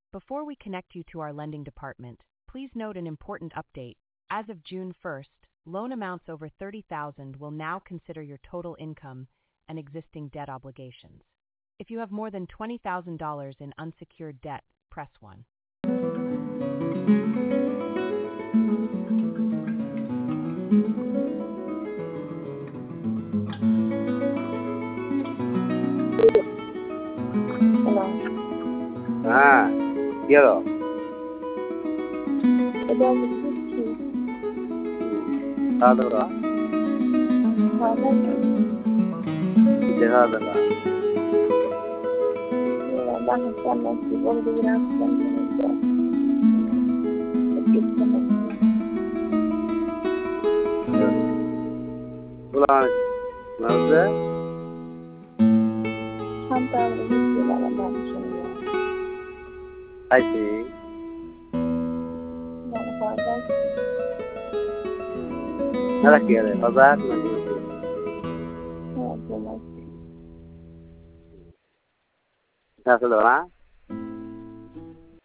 Before we connect you to our lending department, please note an important update. As of June 1st, loan amounts over $30,000 will now consider your total income and existing debt obligations. If you have more than $20,000 in unsecured debt, press 1. Hello. Kilo. It doesn't fit you. Adora. Dehadala. Vamos a hacer de gracia. Ulan. Nerede? Sometimes we feel like I'm I see. Nada quiere, pasar, no quiere. Ya se lo va.